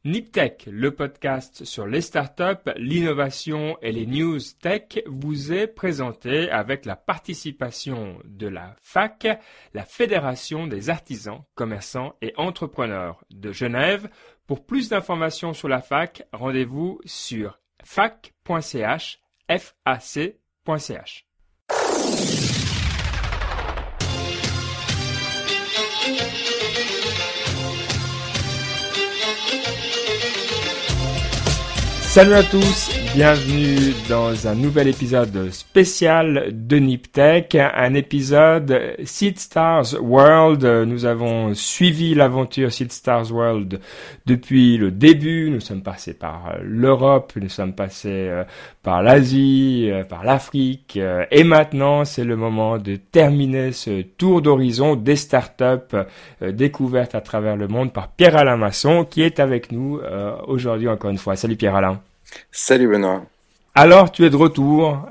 Niptech, le podcast sur les startups, l'innovation et les news tech, vous est présenté avec la participation de la FAC, la Fédération des artisans, commerçants et entrepreneurs de Genève. Pour plus d'informations sur la FAC, rendez-vous sur fac.ch, fac.ch. Salut à tous, bienvenue dans un nouvel épisode spécial de Niptech, un épisode Seedstars World. Nous avons suivi l'aventure Seedstars World depuis le début. Nous sommes passés par l'Europe, nous sommes passés par l'Asie, par l'Afrique, et maintenant c'est le moment de terminer ce tour d'horizon des startups découvertes à travers le monde par Pierre-Alain Masson qui est avec nous aujourd'hui encore une fois. Salut Pierre-Alain. Salut Benoît. Alors, tu es de retour.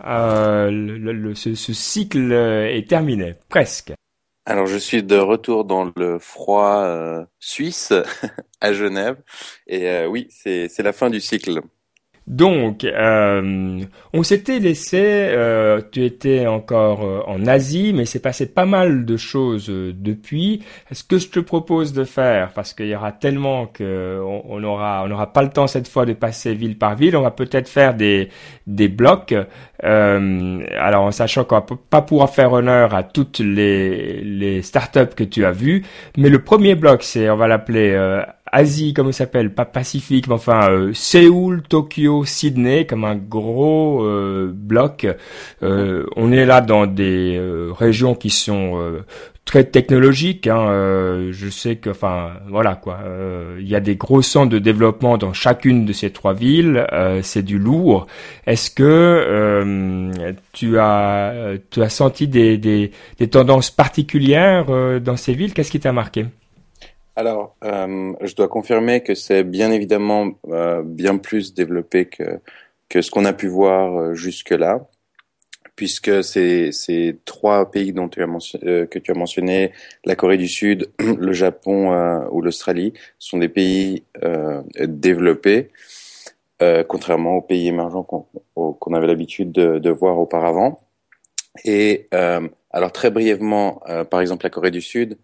Ce cycle est terminé, presque. Alors, je suis de retour dans le froid suisse, à Genève. Et oui, c'est la fin du cycle. Donc, on s'était laissé, tu étais encore en Asie, mais c'est passé pas mal de choses depuis. Ce que je te propose de faire, parce qu'il y aura tellement que on n'aura pas le temps cette fois de passer ville par ville, on va peut-être faire des blocs. Alors, en sachant qu'on va pas pouvoir faire honneur à toutes les startups que tu as vues, mais le premier bloc, on va l'appeler Asie, comment il s'appelle, pas Pacifique, mais enfin Séoul, Tokyo, Sydney, comme un gros bloc. On est là dans des régions qui sont très technologiques. Je sais que, enfin, voilà quoi. Il y a des gros centres de développement dans chacune de ces trois villes. C'est du lourd. Est-ce que tu as senti des tendances particulières dans ces villes? Qu'est-ce qui t'a marqué? Alors, je dois confirmer que c'est bien évidemment bien plus développé que ce qu'on a pu voir jusque-là, puisque ces trois pays dont que tu as mentionné, la Corée du Sud, le Japon ou l'Australie, sont des pays développés, contrairement aux pays émergents qu'on avait l'habitude de voir auparavant. Et alors très brièvement, par exemple la Corée du Sud.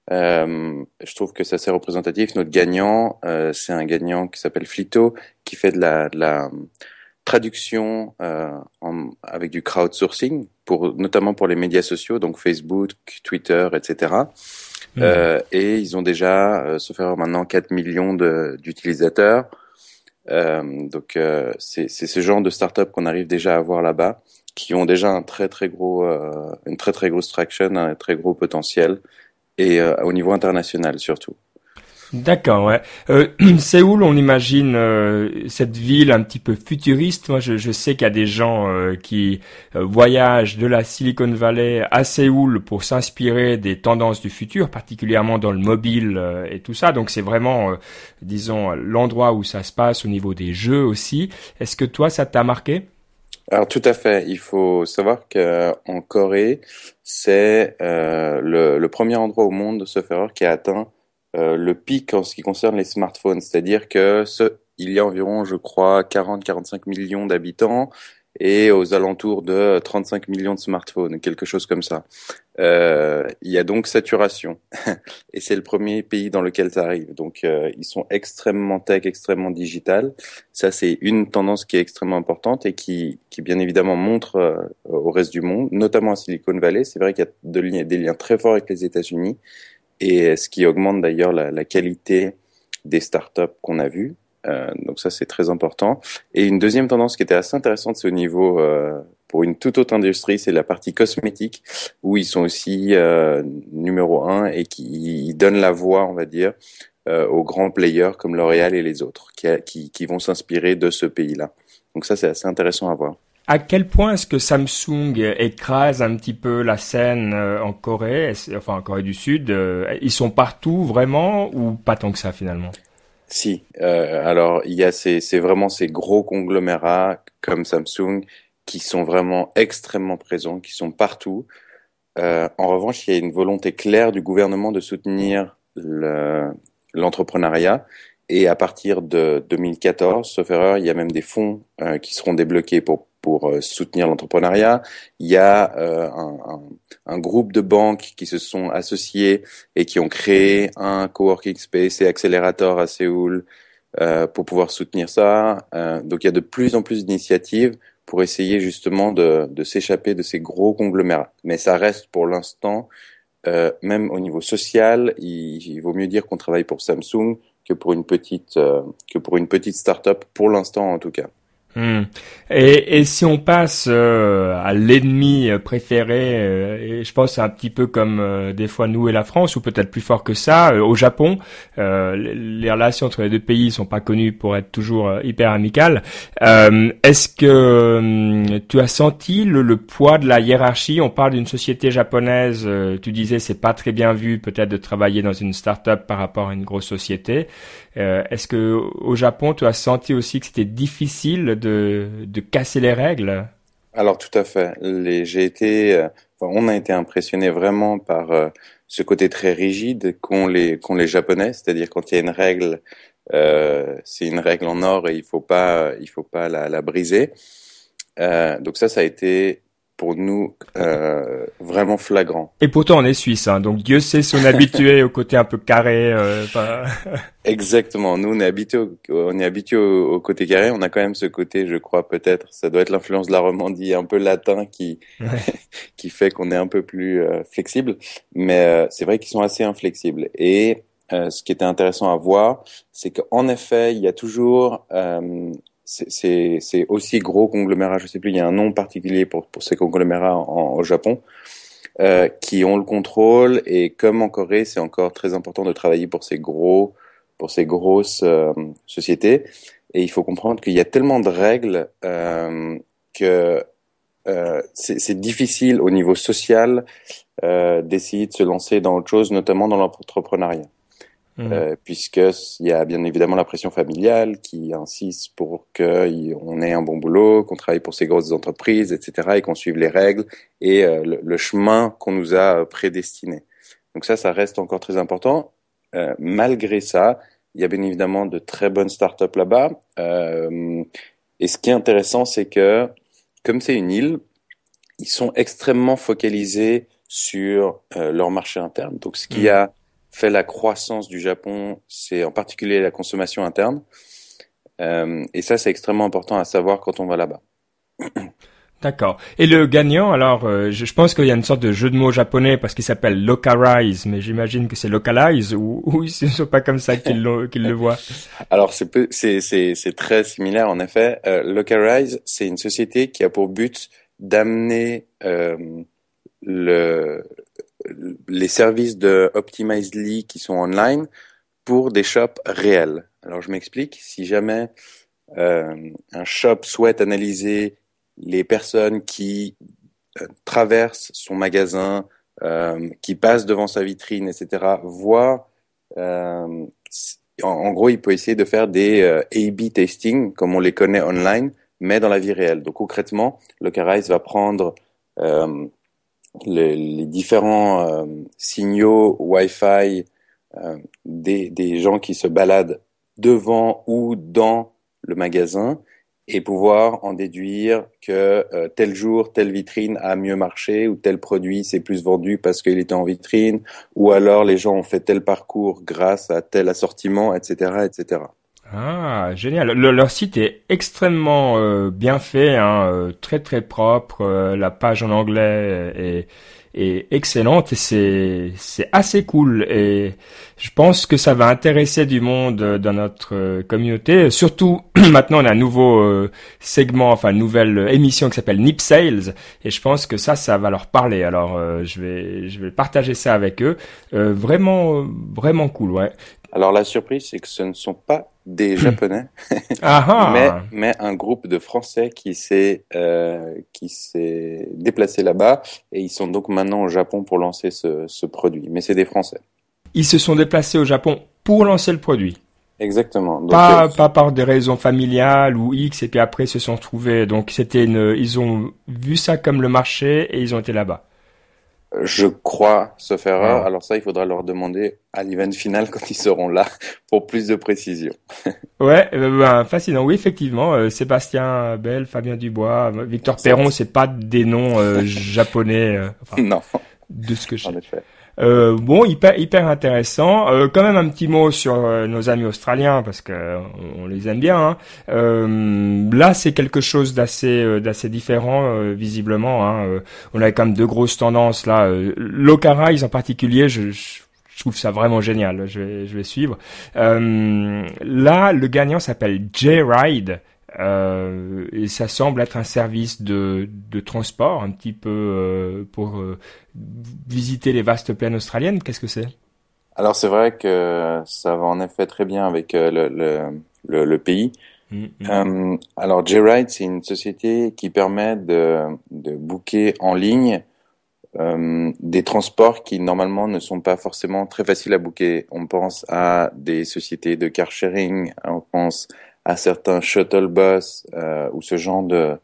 Je trouve que c'est assez représentatif. Notre gagnant, c'est un gagnant qui s'appelle Flito, qui fait de la traduction avec du crowdsourcing, notamment pour les médias sociaux, donc Facebook, Twitter, etc. Et ils ont déjà, sauf erreur maintenant, 4 millions d'utilisateurs. Donc c'est ce genre de start-up qu'on arrive déjà à voir là-bas, qui ont déjà une très très grosse traction, un très gros potentiel. Et au niveau international surtout. D'accord, ouais. Séoul, on imagine cette ville un petit peu futuriste. Moi, je sais qu'il y a des gens qui voyagent de la Silicon Valley à Séoul pour s'inspirer des tendances du futur, particulièrement dans le mobile et tout ça. Donc, c'est vraiment, disons, l'endroit où ça se passe au niveau des jeux aussi. Est-ce que toi, ça t'a marqué ? Alors tout à fait, il faut savoir qu'en Corée, c'est le premier endroit au monde, sauf erreur, qui a atteint le pic en ce qui concerne les smartphones. C'est-à-dire que il y a environ, je crois, 40-45 millions d'habitants et aux alentours de 35 millions de smartphones, quelque chose comme ça. Il y a donc saturation et c'est le premier pays dans lequel ça arrive. Donc ils sont extrêmement tech, extrêmement digital. Ça c'est une tendance qui est extrêmement importante et qui bien évidemment montre au reste du monde, notamment à Silicon Valley. C'est vrai qu'il y a des liens très forts avec les États-Unis et ce qui augmente d'ailleurs la qualité des startups qu'on a vues. Donc ça c'est très important. Et une deuxième tendance qui était assez intéressante, c'est au niveau pour une toute autre industrie, c'est la partie cosmétique où ils sont aussi numéro 1 et qui donnent la voix, on va dire, aux grands players comme L'Oréal et les autres qui vont s'inspirer de ce pays-là. Donc ça c'est assez intéressant à voir. À quel point est-ce que Samsung écrase un petit peu la scène en Corée, enfin en Corée du Sud? Ils sont partout vraiment ou pas tant que ça finalement? Si, alors il y a c'est vraiment ces gros conglomérats comme Samsung qui sont vraiment extrêmement présents, qui sont partout. En revanche, il y a une volonté claire du gouvernement de soutenir l'entrepreneuriat Et à partir de 2014, sauf erreur, il y a même des fonds qui seront débloqués pour soutenir l'entrepreneuriat. Il y a un groupe de banques qui se sont associés et qui ont créé un coworking space et accélérateur à Séoul pour pouvoir soutenir ça. Donc il y a de plus en plus d'initiatives pour essayer justement de s'échapper de ces gros conglomérats. Mais ça reste pour l'instant, même au niveau social, il vaut mieux dire qu'on travaille pour Samsung que pour une petite start-up, pour l'instant en tout cas. Et si on passe à l'ennemi préféré, et je pense c'est un petit peu comme des fois nous et la France, ou peut-être plus fort que ça, au Japon, les relations entre les deux pays sont pas connues pour être toujours hyper amicales. Est-ce que tu as senti le poids de la hiérarchie? On parle d'une société japonaise, tu disais c'est pas très bien vu peut-être de travailler dans une start-up par rapport à une grosse société. Est-ce que au Japon, tu as senti aussi que c'était difficile de casser les règles? Alors tout à fait. On a été impressionné vraiment par ce côté très rigide qu'ont les Japonais, c'est-à-dire quand il y a une règle, c'est une règle en or et il faut pas la briser. Donc ça a été pour nous vraiment flagrant. Et pourtant, on est suisse, hein, donc Dieu sait si on est habitué au côté un peu carré. Exactement. Nous, on est habitué au côté carré. On a quand même ce côté, je crois, peut-être, ça doit être l'influence de la Romandie, un peu latin, qui qui fait qu'on est un peu plus flexible. Mais c'est vrai qu'ils sont assez inflexibles. Et ce qui était intéressant à voir, c'est qu'en effet, il y a toujours c'est aussi gros conglomérat, je sais plus, il y a un nom particulier pour ces conglomérats au Japon, qui ont le contrôle, et comme en Corée, c'est encore très important de travailler pour ces grosses sociétés, et il faut comprendre qu'il y a tellement de règles que c'est difficile au niveau social d'essayer de se lancer dans autre chose, notamment dans l'entrepreneuriat. Puisqu'il y a bien évidemment la pression familiale qui insiste pour qu'on ait un bon boulot, qu'on travaille pour ces grosses entreprises, etc., et qu'on suive les règles et le chemin qu'on nous a prédestiné. Donc ça reste encore très important. Malgré ça, il y a bien évidemment de très bonnes startups là-bas. Et ce qui est intéressant, c'est que, comme c'est une île, ils sont extrêmement focalisés sur leur marché interne. Donc ce qui a fait la croissance du Japon, c'est en particulier la consommation interne. Et ça, c'est extrêmement important à savoir quand on va là-bas. D'accord. Et le gagnant, alors, je pense qu'il y a une sorte de jeu de mots japonais parce qu'il s'appelle Localize, mais j'imagine que c'est Localize ou ce ne sont pas comme ça qu'ils le voient. Alors, c'est très similaire, en effet. Localize, c'est une société qui a pour but d'amener les services de Optimizely qui sont online pour des shops réels. Alors je m'explique, si jamais un shop souhaite analyser les personnes qui traversent son magasin, qui passent devant sa vitrine, etc., voit, en gros, il peut essayer de faire des A/B testing, comme on les connaît online, mais dans la vie réelle. Donc concrètement, Localize va prendre les différents signaux Wi-Fi des gens qui se baladent devant ou dans le magasin et pouvoir en déduire que tel jour, telle vitrine a mieux marché ou tel produit s'est plus vendu parce qu'il était en vitrine, ou alors les gens ont fait tel parcours grâce à tel assortiment, etc., etc. Ah, génial. Leur site est extrêmement bien fait, hein, très très propre. La page en anglais est excellente et c'est assez cool. Et je pense que ça va intéresser du monde dans notre communauté. Surtout maintenant, on a un nouveau segment, enfin une nouvelle émission qui s'appelle Nip Sales, et je pense que ça va leur parler. Alors je vais partager ça avec eux. Vraiment vraiment cool, ouais. Alors la surprise, c'est que ce ne sont pas des Japonais, mais un groupe de Français qui s'est déplacé là-bas, et ils sont donc maintenant au Japon pour lancer ce produit. Mais c'est des Français. Ils se sont déplacés au Japon pour lancer le produit. Exactement. Donc, pas par des raisons familiales ou X, et puis après ils se sont trouvés. Donc ils ont vu ça comme le marché et ils ont été là-bas. Je crois, sauf erreur. Wow. Alors ça, il faudra leur demander à l'event final quand ils seront là pour plus de précision. Ouais, ben, fascinant. Oui, effectivement, Sébastien Bell, Fabien Dubois, Victor Perron, Exact. c'est pas des noms japonais, enfin, Non, de ce que je en sais. effet. Bon, hyper intéressant. Quand même un petit mot sur nos amis australiens parce que on les aime bien. Hein. Là, c'est quelque chose d'assez différent visiblement. Hein. On a quand même deux grosses tendances là. Loca Rise en particulier, je trouve ça vraiment génial. Je vais suivre. Là, le gagnant s'appelle J-Ride. Et ça semble être un service de transport un petit peu pour visiter les vastes plaines australiennes. Qu'est-ce que c'est? Alors c'est vrai que ça va en effet très bien avec le pays. Mm. Alors J-Ride, c'est une société qui permet de booker en ligne des transports qui normalement ne sont pas forcément très faciles à booker. On pense à des sociétés de car sharing, on pense à certains shuttle bus ou ce genre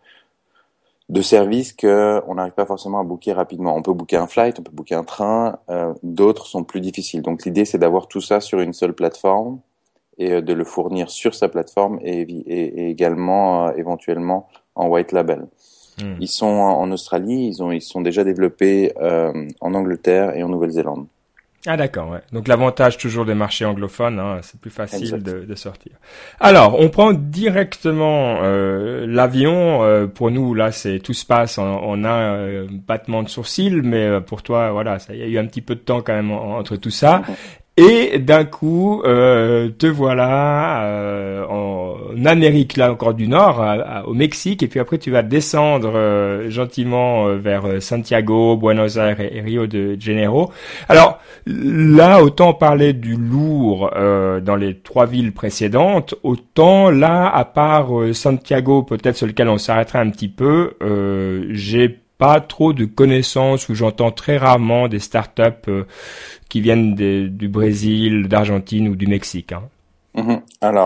de services que on n'arrive pas forcément à booker rapidement. On peut booker un flight, on peut booker un train, d'autres sont plus difficiles. Donc l'idée c'est d'avoir tout ça sur une seule plateforme et de le fournir sur sa plateforme et également éventuellement en white label. Mm. Ils sont en Australie, ils sont déjà développés en Angleterre et en Nouvelle-Zélande. Ah d'accord, ouais. Donc l'avantage toujours des marchés anglophones, hein, c'est plus facile Exact. de sortir. Alors, on prend directement l'avion. Pour nous, là, c'est tout se passe en un battement de sourcils, mais pour toi, voilà, il y a eu un petit peu de temps quand même entre tout ça. Et d'un coup, te voilà en Amérique, là encore du Nord, au Mexique, et puis après tu vas descendre gentiment vers Santiago, Buenos Aires et Rio de Janeiro. Alors là, autant parler du lourd dans les trois villes précédentes, autant là, à part Santiago, peut-être sur lequel on s'arrêterait un petit peu, j'ai pas trop de connaissances où j'entends très rarement des startups qui viennent du Brésil, d'Argentine ou du Mexique. Hein. Mhm.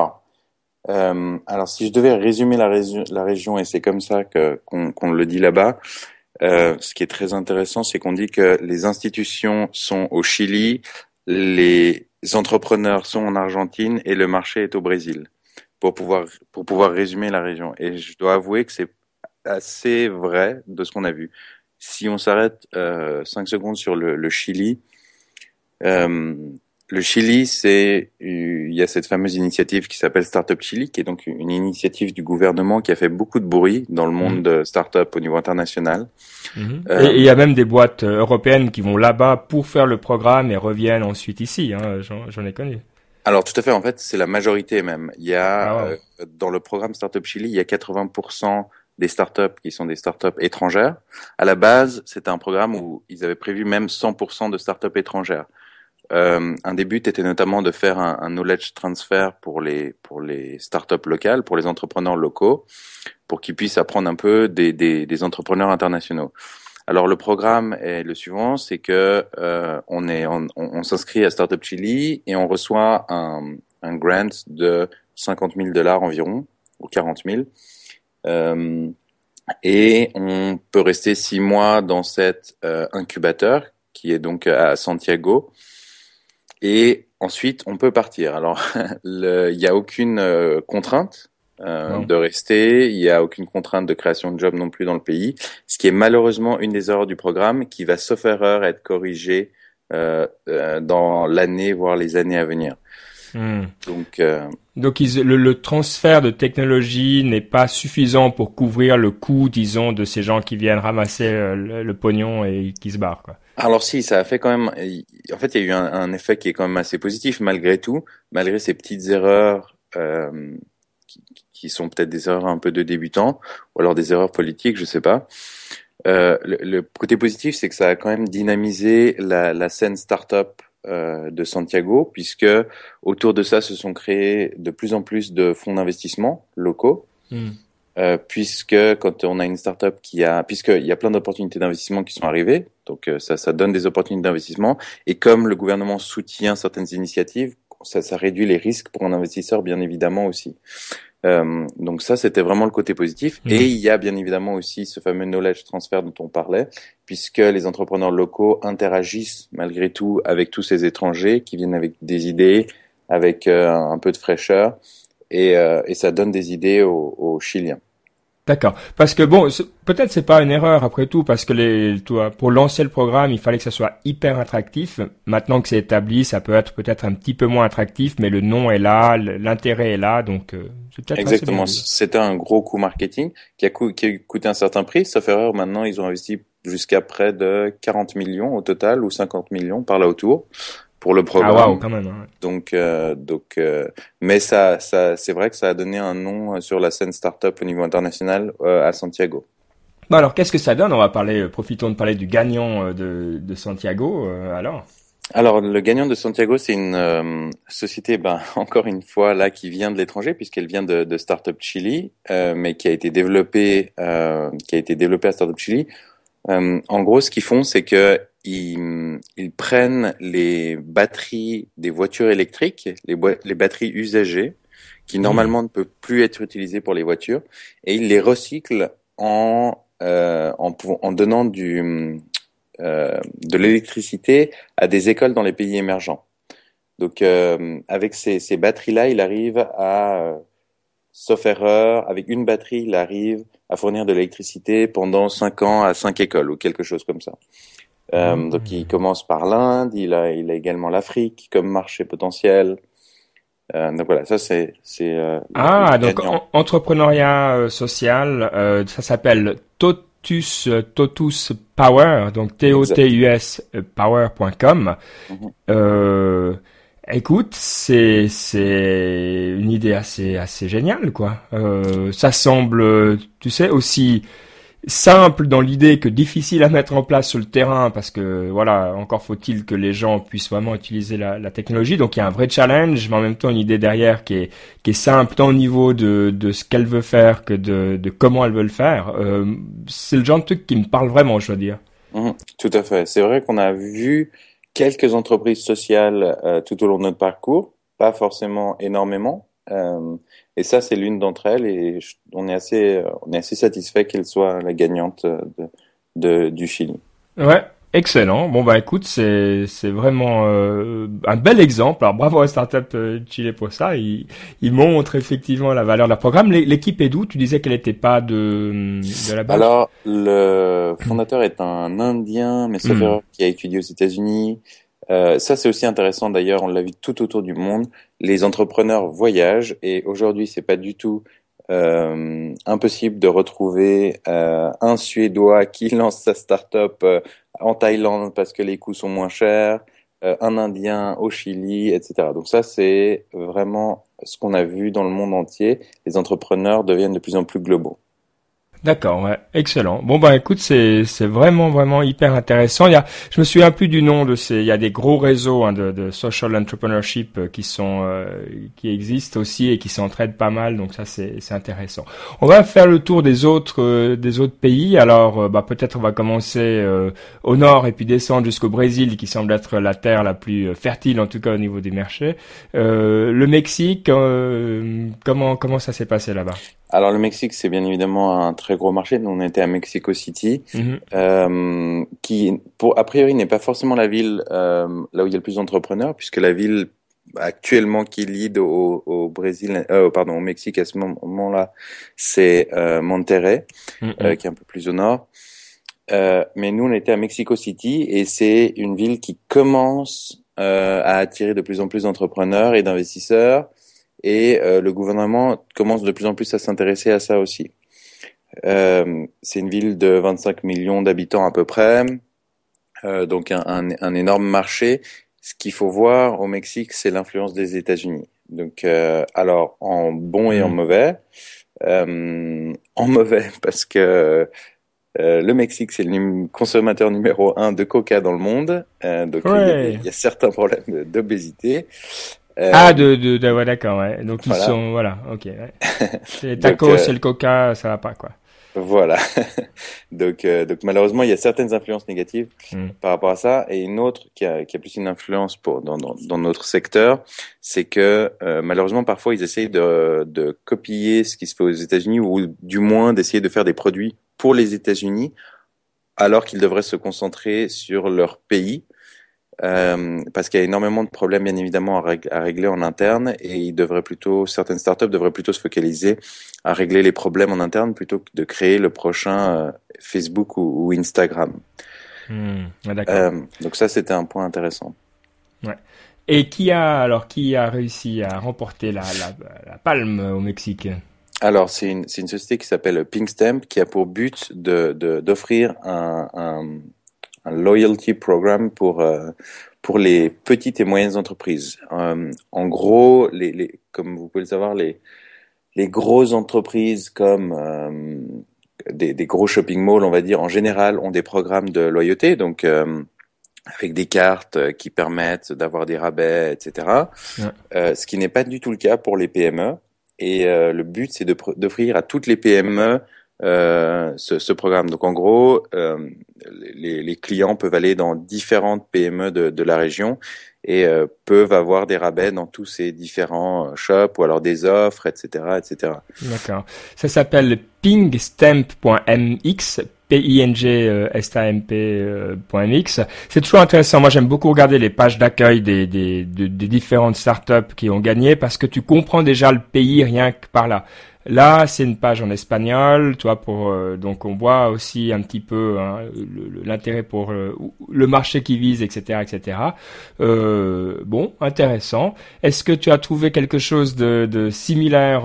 Alors si je devais résumer la région, et c'est comme ça qu'on le dit là-bas, ce qui est très intéressant, c'est qu'on dit que les institutions sont au Chili, les entrepreneurs sont en Argentine et le marché est au Brésil, pour pouvoir résumer la région. Et je dois avouer que c'est assez vrai de ce qu'on a vu. Si on s'arrête 5 secondes sur le Chili, euh, le Chili, il y a cette fameuse initiative qui s'appelle Startup Chili, qui est donc une initiative du gouvernement qui a fait beaucoup de bruit dans le monde Mhm. de startup au niveau international. Mhm. Et il y Euh, a même des boîtes européennes qui vont là-bas pour faire le programme et reviennent ensuite ici. Hein. J'en ai connu. alors tout à fait, en fait, c'est la majorité même. Il y Ah a wow. dans le programme Startup Chili, il y a 80% des startups qui sont des startups étrangères. À la base, c'était un programme où ils avaient prévu même 100% de startups étrangères. Un des buts était notamment de faire un knowledge transfer pour les startups locales, pour les entrepreneurs locaux, pour qu'ils puissent apprendre un peu des entrepreneurs internationaux. Alors le programme est le suivant, c'est que on s'inscrit à Startup Chili et on reçoit un grant de 50 000 dollars environ ou 40 000. Euh, et on peut rester 6 mois dans cet incubateur qui est donc à Santiago. Et ensuite, on peut partir. Alors, il n'y a aucune contrainte Wow. de rester, il n'y a aucune contrainte de création de job non plus dans le pays, ce qui est malheureusement une des erreurs du programme qui va, sauf erreur, être corrigée dans l'année, voire les années à venir. Hmm. Donc, Donc le transfert de technologie n'est pas suffisant pour couvrir le coût, disons, de ces gens qui viennent ramasser le pognon et qui se barrent, quoi. alors si, ça a fait quand même. En fait, il y a eu un effet qui est quand même assez positif malgré tout, malgré ces petites erreurs qui, qui sont peut-être des erreurs un peu de débutants ou alors des erreurs politiques, je sais pas. Le côté positif, c'est que ça a quand même dynamisé la scène startup de Santiago, puisque autour de ça se sont créés de plus en plus de fonds d'investissement locaux. Hmm. Puisque quand on a une startup puisqu'il y a plein d'opportunités d'investissement qui sont arrivées, donc ça donne des opportunités d'investissement, et comme le gouvernement soutient certaines initiatives, ça réduit les risques pour un investisseur bien évidemment aussi. Donc ça, c'était vraiment le côté positif. Mhm. Et il y a bien évidemment aussi ce fameux knowledge transfer dont on parlait, puisque les entrepreneurs locaux interagissent malgré tout avec tous ces étrangers qui viennent avec des idées, avec un peu de fraîcheur, et ça donne des idées aux Chiliens. D'accord. Parce que bon, peut-être c'est pas une erreur après tout, parce que toi, pour lancer le programme, il fallait que ça soit hyper attractif. Maintenant que c'est établi, ça peut être peut-être un petit peu moins attractif, mais le nom est là, l'intérêt est là, donc c'est peut-être assez bien Exactement. vu. C'était un gros coup marketing qui a coûté un certain prix. Sauf erreur, maintenant, ils ont investi jusqu'à près de 40 millions au total ou 50 millions par là autour pour le Ah waouh, programme. quand même. Hein. Mais c'est vrai que ça a donné un nom sur la scène startup au niveau international à Santiago. Bon alors, qu'est-ce que ça donne? On va parler, profitons de parler du gagnant de Santiago. Alors. Alors, le gagnant de Santiago, c'est une société, ben encore une fois là, qui vient de l'étranger puisqu'elle vient de Startup Chili, mais qui a été développée à Startup Chili. En gros, ce qu'ils font, c'est que ils prennent les batteries des voitures électriques, les batteries usagées, qui Hmm. normalement ne peuvent plus être utilisées pour les voitures, et ils les recyclent en donnant de l'électricité à des écoles dans les pays émergents. Donc, avec ces batteries-là, il arrive sauf erreur, avec une batterie, il arrive à fournir de l'électricité pendant 5 ans à 5 écoles ou quelque chose comme ça. Donc, il Hmm. commence par l'Inde, il a également l'Afrique comme marché potentiel. Donc voilà, ça le Ah, donc gagnant. entrepreneuriat social, ça s'appelle Totus Power, donc Exact. Totus power.com. Mhm. Euh, écoute, c'est une idée assez géniale, quoi. Ça semble, tu sais, aussi simple dans l'idée que difficile à mettre en place sur le terrain parce que voilà, encore faut-il que les gens puissent vraiment utiliser la technologie. Donc il y a un vrai challenge, mais en même temps une idée derrière qui est simple tant au niveau de ce qu'elle veut faire que de comment elle veut le faire. C'est le genre de truc qui me parle vraiment, je dois dire. Mhm. Tout à fait. C'est vrai qu'on a vu quelques entreprises sociales tout au long de notre parcours, pas forcément énormément. Et ça, c'est l'une d'entre elles, et on est assez satisfait qu'elle soit la gagnante du Chili. Ouais, excellent. Bon bah écoute, c'est vraiment un bel exemple. Alors bravo à Startup Chile pour ça. Il montre effectivement la valeur de la programme. L'équipe est d'où? Tu disais qu'elle n'était pas de là-bas. Alors, le fondateur est un Indien, mais sauf Hmm. erreur, qui a étudié aux États-Unis. Ça, c'est aussi intéressant d'ailleurs, on l'a vu tout autour du monde. Les entrepreneurs voyagent, et aujourd'hui, c'est pas du tout impossible de retrouver un Suédois qui lance sa start-up en Thaïlande parce que les coûts sont moins chers, un Indien au Chili, etc. Donc ça, c'est vraiment ce qu'on a vu dans le monde entier. Les entrepreneurs deviennent de plus en plus globaux. D'accord, ouais, excellent. Bon bah écoute, c'est vraiment hyper intéressant. Je me souviens plus du nom il y a des gros réseaux hein, de social entrepreneurship qui existent aussi et qui s'entraident pas mal. Donc ça c'est intéressant. On va faire le tour des autres pays. Alors bah peut-être on va commencer au nord et puis descendre jusqu'au Brésil, qui semble être la terre la plus fertile en tout cas au niveau des marchés. Le Mexique, comment ça s'est passé là-bas? Alors le Mexique, c'est bien évidemment un très gros marché. Nous, on était à Mexico City, Mhm. qui, a priori, n'est pas forcément la ville là où il y a le plus d'entrepreneurs, puisque la ville actuellement qui lead au Brésil, pardon, au Mexique à ce moment-là, c'est Monterrey, Mhm. qui est un peu plus au nord. Mais nous, on était à Mexico City, et c'est une ville qui commence à attirer de plus en plus d'entrepreneurs et d'investisseurs. Et le gouvernement commence de plus en plus à s'intéresser à ça aussi. C'est une ville de 25 millions d'habitants à peu près, donc un énorme marché. Ce qu'il faut voir au Mexique, c'est l'influence des États-Unis. Donc, alors en bon et en Mhm. mauvais. En mauvais parce que le Mexique, c'est le consommateur numéro 1 de coca dans le monde. Donc, il Ouais. y a certains problèmes d'obésité. Ah, ouais, d'accord, ouais. Donc ils Voilà. sont, voilà, ok. Ouais. C'est les Donc, tacos et le coca, ça va pas, quoi. voilà. Donc malheureusement, il y a certaines influences négatives Hmm. par rapport à ça, et une autre qui a plus une influence dans notre secteur, c'est que malheureusement parfois ils essayent de copier ce qui se fait aux États-Unis, ou du moins d'essayer de faire des produits pour les États-Unis, alors qu'ils devraient se concentrer sur leur pays. Parce qu'il y a énormément de problèmes, bien évidemment, à régler en interne, et certaines startups devraient plutôt se focaliser à régler les problèmes en interne plutôt que de créer le prochain Facebook ou Instagram. Ouais, d'accord. Donc ça, c'était un point intéressant. Ouais. Et qui a réussi à remporter la palme au Mexique? Alors, c'est une société qui s'appelle Pinkstamp, qui a pour but d'offrir un loyalty program pour les petites et moyennes entreprises. En gros, comme vous pouvez le savoir, les grosses entreprises comme des gros shopping malls, on va dire, en général, ont des programmes de loyauté, donc avec des cartes qui permettent d'avoir des rabais, etc. Ouais. Ce qui n'est pas du tout le cas pour les PME. Et le but, c'est d'offrir à toutes les PME ce programme. Donc en gros, les clients peuvent aller dans différentes PME de la région, et peuvent avoir des rabais dans tous ces différents shops, ou alors des offres, etc., etc. D'accord. Ça s'appelle pingstamp.mx, pingstamp.mx. C'est toujours intéressant. Moi, j'aime beaucoup regarder les pages d'accueil des différentes startups qui ont gagné, parce que tu comprends déjà le pays rien que par là. Là, c'est une page en espagnol, tu vois, donc on voit aussi un petit peu hein, l'intérêt pour le marché qui vise, etc., etc. Bon, intéressant. Est-ce que tu as trouvé quelque chose de similaire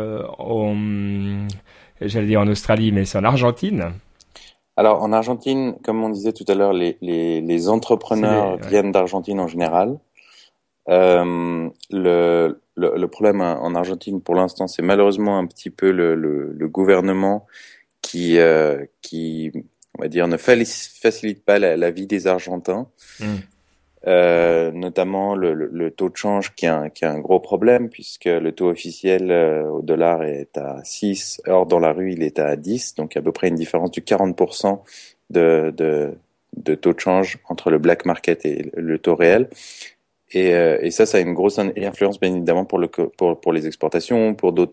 j'allais dire en Australie, mais c'est en Argentine? Alors en Argentine, comme on disait tout à l'heure, les entrepreneurs Ouais. viennent d'Argentine en général. Le problème en Argentine pour l'instant, c'est malheureusement un petit peu le gouvernement qui, on va dire, ne facilite pas la vie des Argentins. Hmm. Notamment le taux de change qui est un gros problème, puisque le taux officiel au dollar est à 6, or dans la rue il est à 10, donc à peu près une différence du 40% de taux de change entre le black market et le taux réel. Et ça a une grosse influence bien évidemment pour les exportations,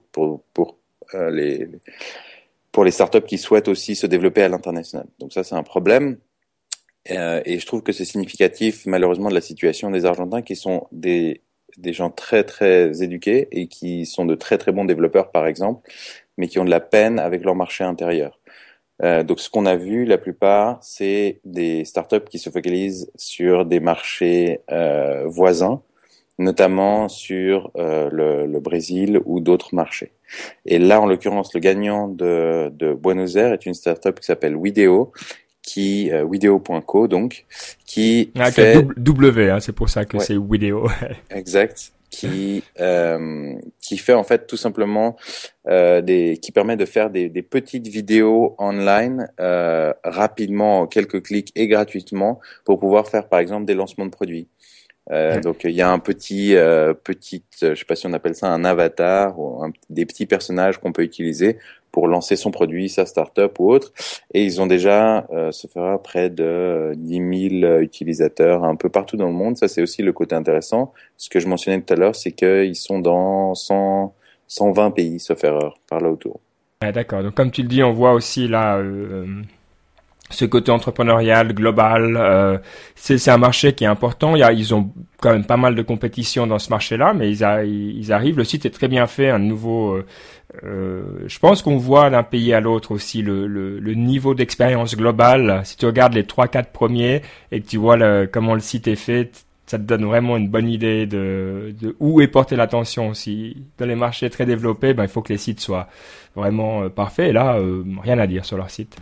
pour les startups qui souhaitent aussi se développer à l'international. Donc ça c'est un problème. Et je trouve que c'est significatif, malheureusement, de la situation des Argentins, qui sont des gens très, très éduqués, et qui sont de très, très bons développeurs, par exemple, mais qui ont de la peine avec leur marché intérieur. Donc, ce qu'on a vu, la plupart, c'est des startups qui se focalisent sur des marchés voisins, notamment sur le Brésil ou d'autres marchés. Et là, en l'occurrence, le gagnant de Buenos Aires est une startup qui s'appelle Wideo, Wideo.co, donc, qui Avec un fait, W, hein, c'est pour ça que ouais, c'est vidéo. exact, qui fait en fait tout simplement qui permet de faire des petites vidéos online rapidement, en quelques clics et gratuitement, pour pouvoir faire par exemple des lancements de produits. Donc il y a un je sais pas si on appelle ça un avatar, ou des petits personnages qu'on peut utiliser pour lancer son produit, sa startup ou autre. Et ils ont déjà, ça fera près de 10 000 utilisateurs un peu partout dans le monde. Ça, c'est aussi le côté intéressant. Ce que je mentionnais tout à l'heure, c'est qu'ils sont dans 120 pays, sauf erreur, par là autour. Ouais, d'accord. Donc comme tu le dis, on voit aussi là ce côté entrepreneurial global. C'est un marché qui est important. Ils ont quand même pas mal de compétition dans ce marché-là, mais ils arrivent. Le site est très bien fait, un nouveau. Je pense qu'on voit d'un pays à l'autre aussi le niveau d'expérience globale. Si tu regardes les 3-4 premiers et que tu vois comment le site est fait, ça te donne vraiment une bonne idée de où est portée l'attention aussi. Dans les marchés très développés, il faut que les sites soient vraiment parfaits. Et là, rien à dire sur leur site.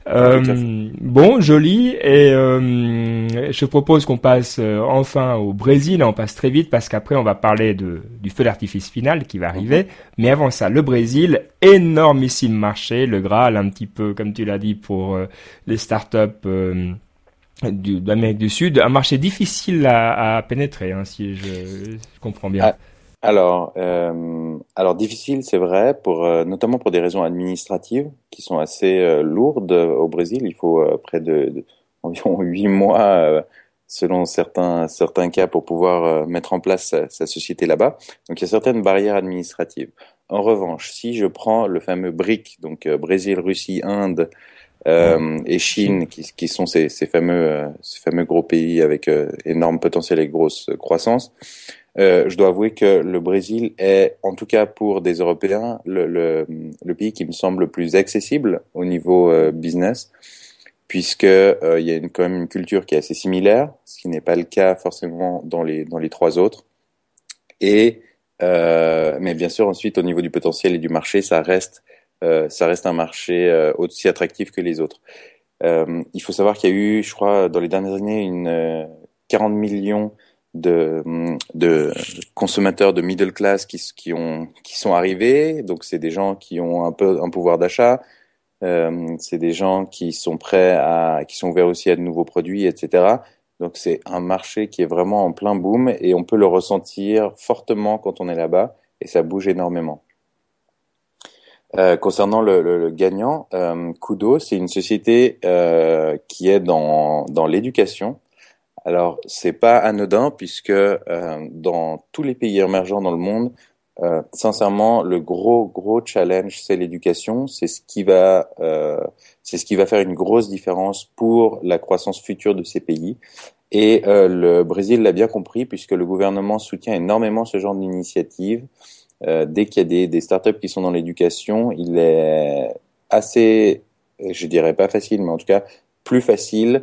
Bon, joli. Et je propose qu'on passe enfin au Brésil. On passe très vite parce qu'après, on va parler du feu d'artifice final qui va arriver. Mais avant ça, le Brésil, énormissime marché, le Graal un petit peu, comme tu l'as dit, pour les startups d'Amérique du Sud, un marché difficile à pénétrer, hein, si je comprends bien. Ah, alors difficile, c'est vrai, notamment pour des raisons administratives qui sont assez lourdes au Brésil. Il faut près de environ 8 mois, selon certains cas, pour pouvoir mettre en place sa société là-bas. Donc il y a certaines barrières administratives. En revanche, si je prends le fameux BRIC, donc Brésil, Russie, Inde Ouais. et Chine, qui sont ces fameux gros pays avec énorme potentiel et grosse croissance. Je dois avouer que le Brésil est, en tout cas pour des Européens, le pays qui me semble le plus accessible au niveau business, puisque il y a quand même une culture qui est assez similaire, ce qui n'est pas le cas forcément dans les trois autres. Et mais bien sûr ensuite au niveau du potentiel et du marché, ça reste un marché aussi attractif que les autres. Il faut savoir qu'il y a eu, je crois, dans les dernières années, 40 millions de consommateurs de middle class qui sont arrivés. Donc, c'est des gens qui ont un pouvoir d'achat. C'est des gens qui sont qui sont ouverts aussi à de nouveaux produits, etc. Donc, c'est un marché qui est vraiment en plein boom et on peut le ressentir fortement quand on est là-bas et ça bouge énormément. Concernant le gagnant, Kudo, c'est une société qui est dans l'éducation. Alors, c'est pas anodin puisque dans tous les pays émergents dans le monde, sincèrement, le gros challenge, c'est l'éducation. C'est ce qui va faire une grosse différence pour la croissance future de ces pays. Et le Brésil l'a bien compris puisque le gouvernement soutient énormément ce genre d'initiative. Dès qu'il y a des startups qui sont dans l'éducation, il est assez, je dirais pas facile, mais en tout cas plus facile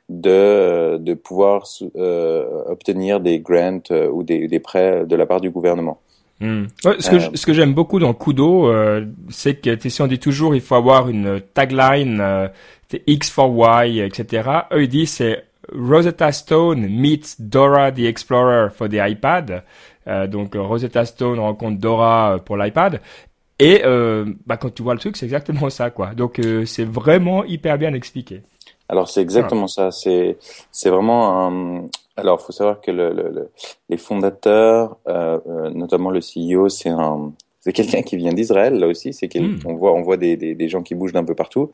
de pouvoir obtenir des grants ou des prêts de la part du gouvernement. Ouais, ce que j'aime beaucoup dans Kudo, c'est que tu sais, on dit toujours il faut avoir une tagline X for Y, etc. Eux ils disent c'est Rosetta Stone meets Dora the Explorer for the iPad. Donc Rosetta Stone rencontre Dora pour l'iPad. Et quand tu vois le truc, c'est exactement ça, quoi. Donc c'est vraiment hyper bien expliqué. Alors c'est exactement ça. C'est vraiment un. Alors faut savoir que les fondateurs, notamment le CEO, c'est quelqu'un qui vient d'Israël là aussi. On voit des gens qui bougent d'un peu partout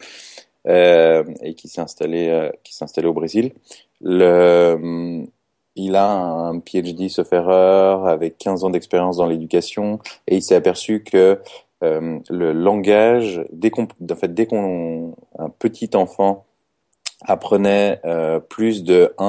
et qui s'est installé au Brésil. Il a un PhD sauf erreur avec 15 ans d'expérience dans l'éducation et il s'est aperçu que le langage, dès qu'on un petit enfant apprenait plus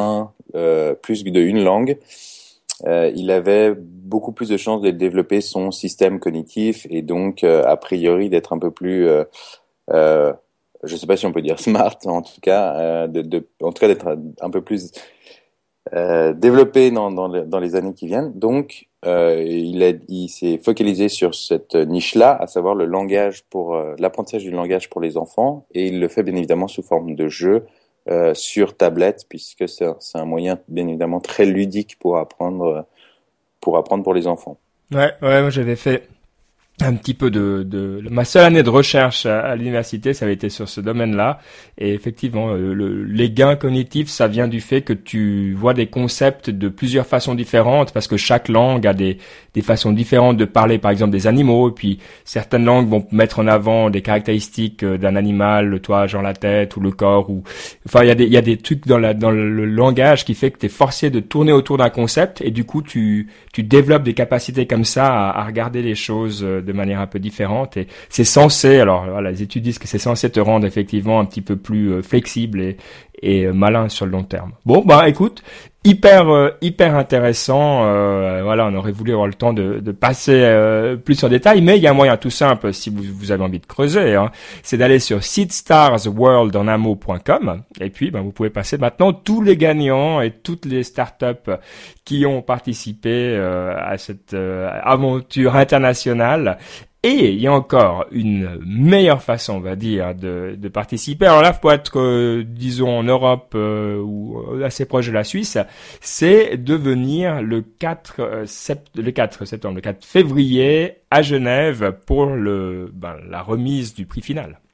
d'une langue, il avait beaucoup plus de chances de développer son système cognitif et donc a priori d'être un peu plus je sais pas si on peut dire smart, en tout cas en tout cas d'être un peu plus développé dans les années qui viennent. Donc il s'est focalisé sur cette niche-là, à savoir le langage l'apprentissage du langage pour les enfants, et il le fait bien évidemment sous forme de jeu sur tablette, puisque c'est un moyen bien évidemment très ludique pour apprendre pour les enfants. Ouais, moi j'avais fait un petit peu ma seule année de recherche à l'université, ça avait été sur ce domaine-là. Et effectivement, les gains cognitifs, ça vient du fait que tu vois des concepts de plusieurs façons différentes, parce que chaque langue a des façons différentes de parler, par exemple, des animaux. Et puis, certaines langues vont mettre en avant des caractéristiques d'un animal, toi, genre la tête ou le corps, enfin, il y a des trucs dans le langage qui fait que tu es forcé de tourner autour d'un concept, et du coup, tu développes des capacités comme ça à regarder les choses de manière un peu différente, et c'est censé, alors voilà, les études disent que c'est censé te rendre effectivement un petit peu plus flexible et malin sur le long terme. Bon, écoute, hyper intéressant. Voilà, on aurait voulu avoir le temps de passer plus en détail, mais il y a un moyen tout simple si vous avez envie de creuser, hein, c'est d'aller sur seedstarsworldenamo.com, et puis vous pouvez passer maintenant tous les gagnants et toutes les startups qui ont participé à cette aventure internationale. Et il y a encore une meilleure façon, on va dire, de participer. Alors là, faut être, disons, en Europe ou assez proche de la Suisse, c'est de venir le 4 septembre, le 4 février à Genève pour la remise du prix final.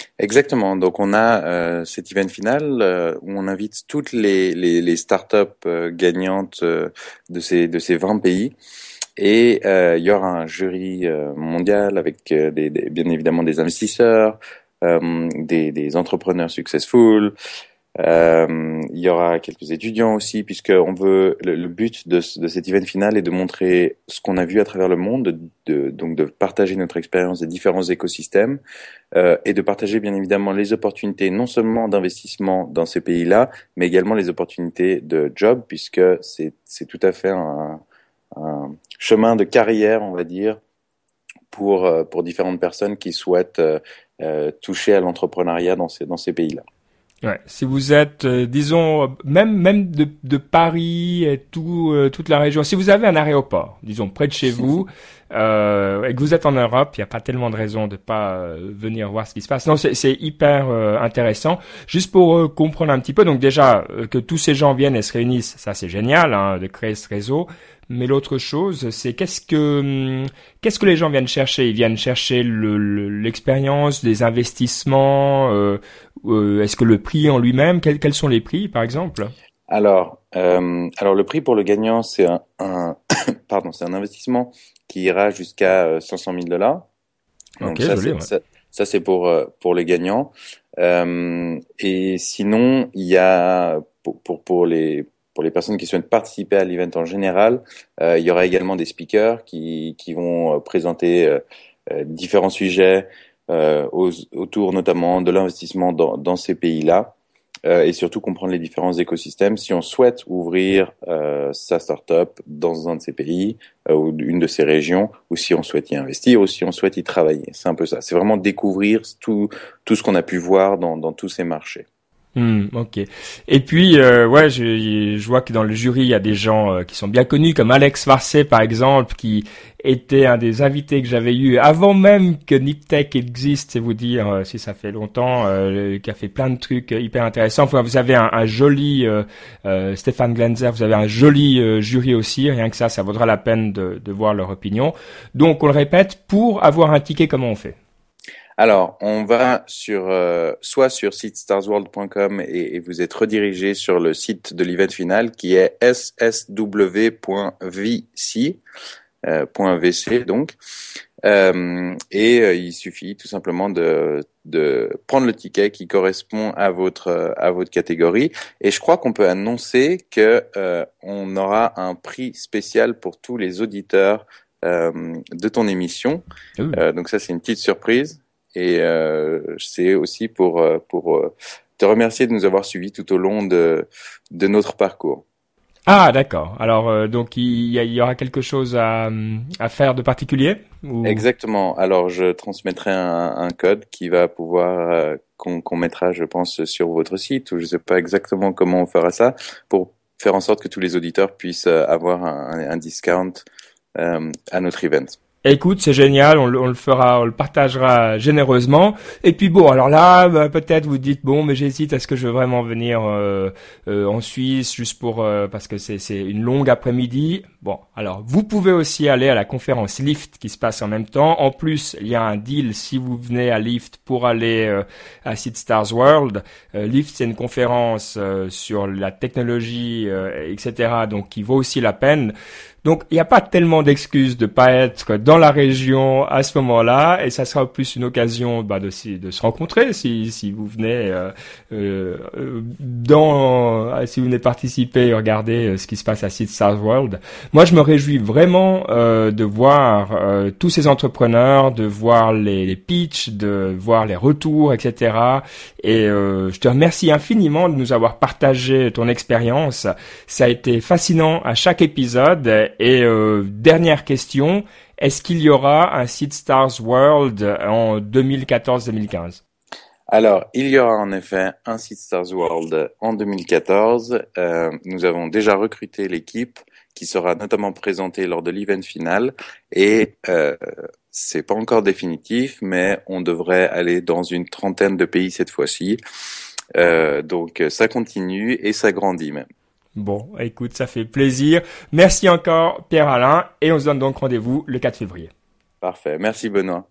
Exactement. Donc on a cet event final où on invite toutes les startups gagnantes de ces 20 pays. Et il y aura un jury mondial avec bien évidemment des investisseurs, des entrepreneurs successful. Il y aura quelques étudiants aussi, puisque on veut le but de cet event final est de montrer ce qu'on a vu à travers le monde, donc de partager notre expérience des différents écosystèmes et de partager bien évidemment les opportunités non seulement d'investissement dans ces pays-là, mais également les opportunités de job, puisque c'est tout à fait un chemin de carrière, on va dire, pour différentes personnes qui souhaitent toucher à l'entrepreneuriat dans ces pays-là. Ouais, si vous êtes, disons, même de Paris et toute la région, si vous avez un aéroport, disons, près de chez vous, et que vous êtes en Europe, il n'y a pas tellement de raison de pas venir voir ce qui se passe. Non, c'est hyper intéressant. Juste pour comprendre un petit peu, donc déjà, que tous ces gens viennent et se réunissent, ça c'est génial, hein, de créer ce réseau. Mais l'autre chose, c'est qu'est-ce que les gens viennent chercher? Ils viennent chercher l'expérience, des investissements. Est-ce que le prix en lui-même, quels sont les prix, par exemple? Alors le prix pour le gagnant, c'est pardon, c'est un investissement qui ira jusqu'à 500 000 $. Ok, Donc ça, joli. Ouais. ça c'est pour les gagnants. Et sinon, il y a pour les personnes qui souhaitent participer à l'event en général, il y aura également des speakers qui vont présenter différents sujets autour notamment de l'investissement dans ces pays-là et surtout comprendre les différents écosystèmes si on souhaite ouvrir sa startup dans un de ces pays ou une de ces régions, ou si on souhaite y investir ou si on souhaite y travailler. C'est un peu ça. C'est vraiment découvrir tout ce qu'on a pu voir dans tous ces marchés. Ok. Et puis, ouais, je vois que dans le jury, il y a des gens qui sont bien connus, comme Alex Varset, par exemple, qui était un des invités que j'avais eu avant même que Niptech existe, c'est vous dire si ça fait longtemps, qui a fait plein de trucs hyper intéressants. Enfin, vous avez un joli Stéphane Glenzer, vous avez un joli jury aussi. Rien que ça vaudra la peine de voir leur opinion. Donc, on le répète, pour avoir un ticket, comment on fait? Alors, on va soit sur seedstarsworld.com et vous êtes redirigé sur le site de l'event final qui est ssw.vc, donc. Il suffit tout simplement de prendre le ticket qui correspond à votre catégorie. Et je crois qu'on peut annoncer que on aura un prix spécial pour tous les auditeurs de ton émission. Donc ça, c'est une petite surprise. Et c'est aussi pour te remercier de nous avoir suivis tout au long de notre parcours. Ah, d'accord. Alors, donc, il y aura quelque chose à faire de particulier ou... Exactement. Alors, je transmettrai un code qui va pouvoir qu'on mettra, je pense, sur votre site, ou je sais pas exactement comment on fera ça, pour faire en sorte que tous les auditeurs puissent avoir un discount à notre event. Écoute, c'est génial, on le fera, on le partagera généreusement. Et puis bon, alors là, peut-être vous dites bon, mais j'hésite, est-ce que je veux vraiment venir en Suisse juste pour parce que c'est une longue après-midi. Bon, alors vous pouvez aussi aller à la conférence Lift qui se passe en même temps. En plus, il y a un deal si vous venez à Lift pour aller à Seedstars World. Lift, c'est une conférence sur la technologie, etc. Donc, qui vaut aussi la peine. Donc, il n'y a pas tellement d'excuses de pas être dans la région à ce moment-là, et ça sera plus une occasion de se rencontrer si vous venez si vous venez participer et regarder ce qui se passe à Seedstars World. Moi, je me réjouis vraiment de voir tous ces entrepreneurs, de voir les pitchs, de voir les retours, etc. Et je te remercie infiniment de nous avoir partagé ton expérience. Ça a été fascinant à chaque épisode. Et dernière question, est-ce qu'il y aura un Seedstars World en 2014-2015? Alors, il y aura en effet un Seedstars World en 2014. Nous avons déjà recruté l'équipe qui sera notamment présentée lors de l'event final. Et c'est pas encore définitif, mais on devrait aller dans une trentaine de pays cette fois-ci. Donc, ça continue et ça grandit même. Bon, écoute, ça fait plaisir. Merci encore, Pierre-Alain, et on se donne donc rendez-vous le 4 février. Parfait. Merci, Benoît.